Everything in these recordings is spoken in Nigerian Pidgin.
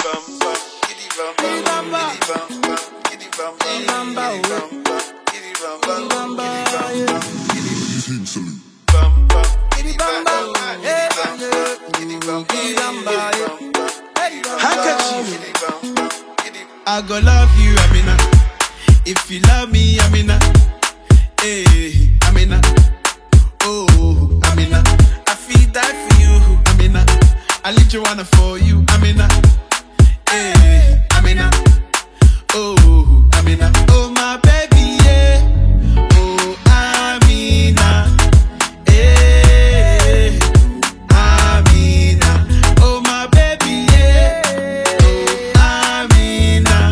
I go love you, Amina. If you love me, Amina. Hey, Amina. Oh, Amina. I feel die for you, Amina. I leave Joanna for you, Amina. Hey, Amina. Oh, Amina. Oh, my baby, yeah. Oh, Amina. Hey, Amina. Oh, my baby, yeah. Oh, Amina.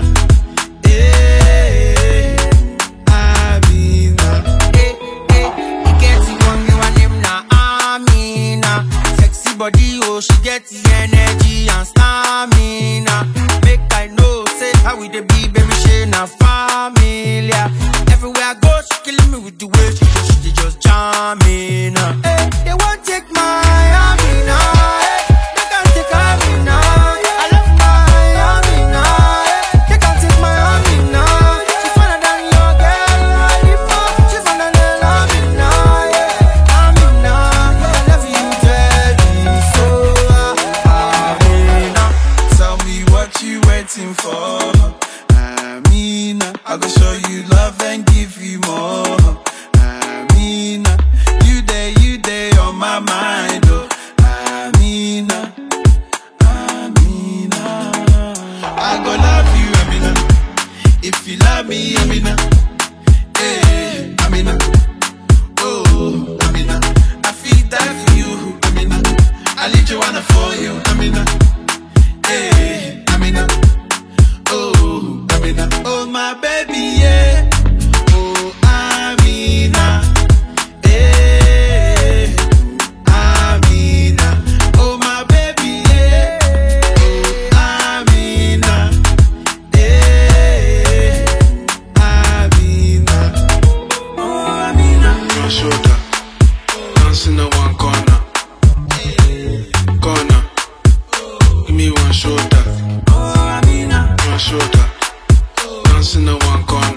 Hey, Amina. Hey, he get the one you and him na Amina. Sexy body, oh, she get the energy and stamina. Make I know, say how we dey be, baby, she na familiar. Everywhere I go, she killing me with the way she just jamming. Hey, they won't take my Amina. Hey, they can't take Amina. I love my Amina. Hey, they can't take my Amina. She finer than your girl before. She finer than Amina. Yeah, Amina, I love you, daddy. So Amina. Tell me what you waiting for, Amina. I go show you love and give you more, Amina. You day on my mind, oh, Amina, Amina. I go love you, Amina. If you love me, Amina. Hey, Amina. Oh, Amina. I feel die for you, Amina. I leave Joanna for you, Amina. Hey, Amina. Oh, Amina. Oh, my baby, yeah. Oh, Amina. Hey, Amina. Oh, my baby, yeah. Oh, Amina. Hey, Amina. Oh, Amina. One shoulder, dancing in one corner. Corner, give me one shoulder. Oh, Amina. One shoulder, dancing in one corner.